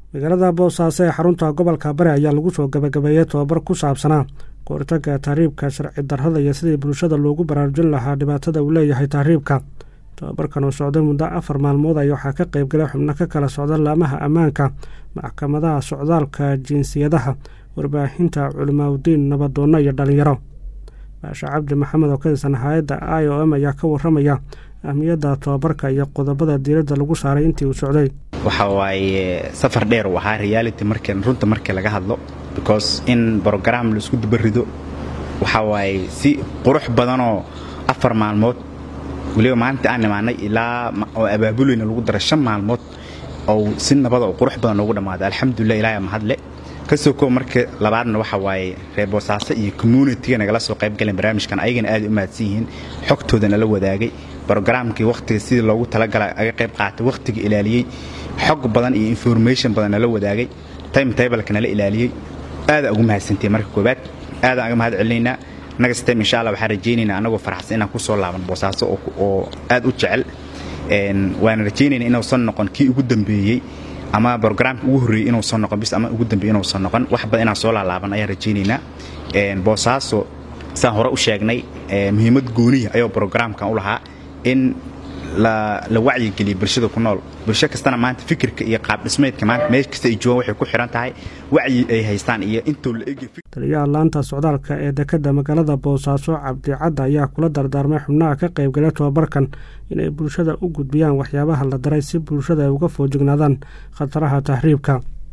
magaalada Boosaaso ee xarunta gobolka Bari ayaa lagu soo gabagabeeyay tababar ku saabsanaa koortaga tahriibka sharci darrada iyo sidii bulshada loogu baraarujin lahaa dhibaatada uu leeyahay tahriibka. tababarkan oo socday muddo 4 maalmood ayaa waxaa ka qayb galay xubno ka kala socda laamaha ammaanka, maxkamadaha socdaalka, jinsiyadaha, warbaahinta, culimaadudiin, nabadoonno iyo dhalinyaro. Baasha Cabdi Maxamed oo ka tirsan hay'adda IOM ayaa ka warramaya ahmiyadda tababarka iyo qodobada diiradda lagu saaray intii uu socday. waxa waaye safar dheer oo ahaa reality runta markii laga hadlo because in program la isku dibarido waxa waaye si qurux badan oo 4 maalmood waliba maanta aan imaanay ilaa oo abaabulina lagu daray 5 maalmood oo si nabad oo qurux badan ugu dhamaaday alxamdulillah ilaahay ma hadle kasoo ko markii labaadna waxa waaye reer Boosaaso iyo community nagala soo qayb galeen barnaamijkan ayagana aad u maadsiin xogtoodana la wadaagay programkii waqtiga sidii loogu talagalay ay qayb qaatay waqtiga ilaaliyay xog badan iyo information badan la wadaagay timetable-kana la ilaaliyay aad ugu mahadsantii marka koobaad aad aan mahad celinayna next time insha Allah waxaan rajaynaynaa anagoo faraxsan inaan ku soo laaban Boosaaso oo aad u jecel waan rajaynaynaa inuu soo noqon kii ugu dambeeyay ama programka ugu horeeyay inuu soo noqon bis ama ugu dambeeyay inuu soo noqon wax badan inaan soo laaban ayaan rajaynaynaa Boosaaso saan hore u sheegnay muhiimad gooni ah ayuu programkan u lahaa in la wacyi geliyo bulshada ku nool bulsho kastana maanta fikirka iyo qaab dhismeedka maanta meel kasta ay joogaan waxay ku xiran tahay wacyi ay haystaan iyo intuu la eegay taliyaha laanta socdaalka ee dekedda magaalada Boosaaso Cabdi Cadda ayaa kula dardaarmay xubnaha ka qayb galay tababarkan inay bulshada u gudbiyaan waxyaabaha la daray si bulshada ay uga foojignaadaan khataraha tahriibka.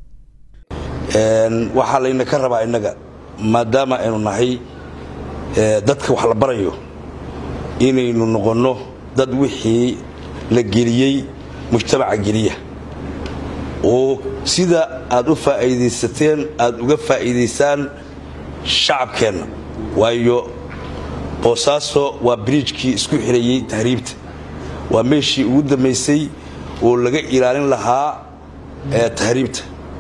waxa layna ka rabaa inaga maadaama aynu nahay dadka wax la barayo inaynu noqono dad wixii la geliyay mujtamaca geliya oo sida aad u faa'iideysateen aad uga faa'iideysaan shacabkeena waayo Boosaaso waa bridge-kii isku xirayay tahriibta waa meeshii ugu dambeysay oo laga ilaalin lahaa tahriibta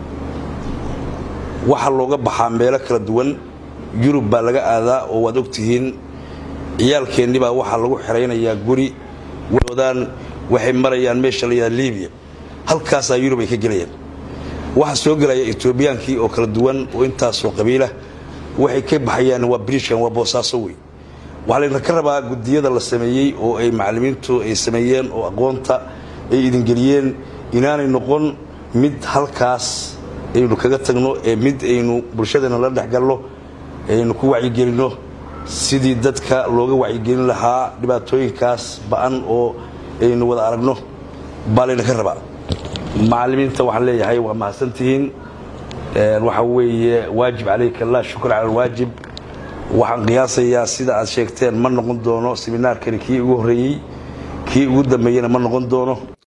waxa looga baxaa meelo kala duwan Yurub baa laga aadaa oo waad ogtihiin ciyaalkeennii baa waxa lagu xiraynayaa guri wadaan waxay marayaan meesha la yiraahdo Liibiya halkaas ay Yurub ay ka galayaan waxa soo galaya Ethiopiankii oo kala duwan oo intaas oo qabiila waxay ka baxayaan waa bridge-kan waa Boosaaso way waxa la ka rabaa gudiyada la sameeyay oo ay macallimiintu ay sameeyeen oo aqoonta ay idin geliyeen inaanay noqon mid halkaas aynu kaga tagno ee mid aynu bulshadana la dhaxgalno aynu ku wacyi gelino sidii dadka looga wacyi gelin lahaa dhibaatooyinkaas baan oo aynu wada aragno baalina ka rabaa macallimiinta waxaan leeyahay waa mahadsantihiin waxa weeye waajib alayka la shukr ala waajib waxaan qiyaasayaa sida aad sheegteen ma noqon doono seminaarkani kii ugu horeeyay kii ugu dambeeyana ma noqon doono